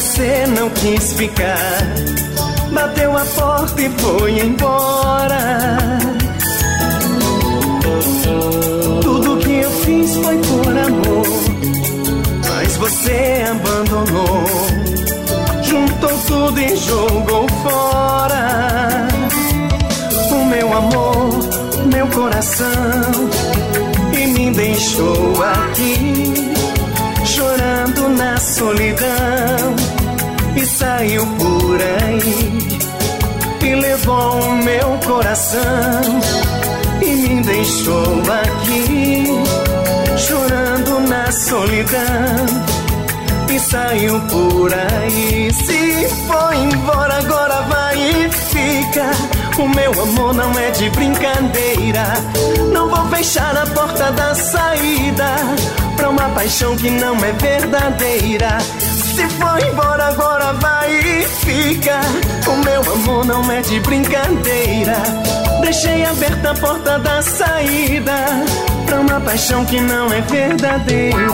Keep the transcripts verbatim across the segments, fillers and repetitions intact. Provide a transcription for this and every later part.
você não quis ficar, bateu a porta e foi embora. Tudo que eu fiz foi por amor, mas você abandonou, juntou tudo e jogou fora. O meu amor, meu coração, e me deixou aqui, chorando na solidão, e saiu por aí, e levou o meu coração, e me deixou aqui, chorando na solidão, e saiu por aí. Se foi embora, agora vai e fica. O meu amor não é de brincadeira, não vou fechar a porta da saída pra uma paixão que não é verdadeira. Se foi embora, agora vai e fica. O meu amor não é de brincadeira, deixei aberta a porta da saída pra uma paixão que não é verdadeira.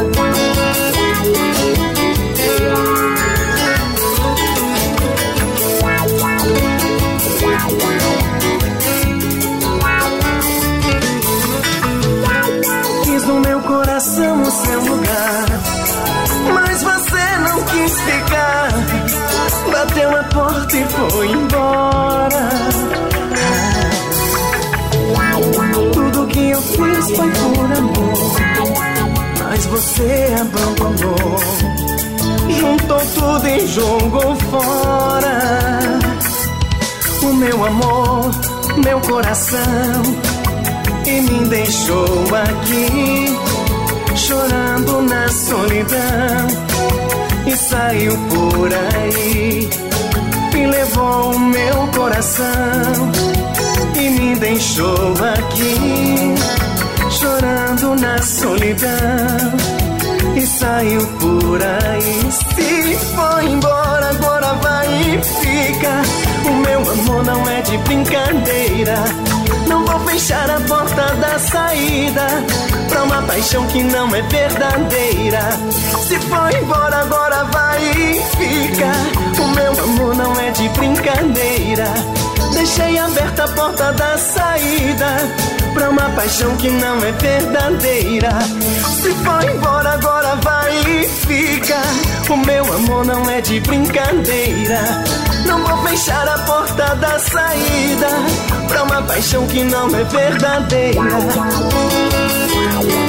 Quis no meu coração o seu lugar, mas você não quis ficar, bateu a porta e foi embora. Tudo que eu fiz foi por amor, mas você abandonou, juntou tudo e jogou fora. O meu amor, meu coração, e me deixou aqui, chorando na solidão, e saiu por aí, e levou o meu coração, e me deixou aqui, chorando na solidão, e saiu por aí. Se foi embora, agora vai e fica. O meu amor não é de brincadeira, não vou fechar a porta da saída pra uma paixão que não é verdadeira. Se foi embora, agora vai e fica. O meu amor não é de brincadeira, deixei aberta a porta da saída pra uma paixão que não é verdadeira. Se foi embora, agora vai e fica. O meu amor não é de brincadeira, não vou fechar a porta da saída pra uma paixão que não é verdadeira.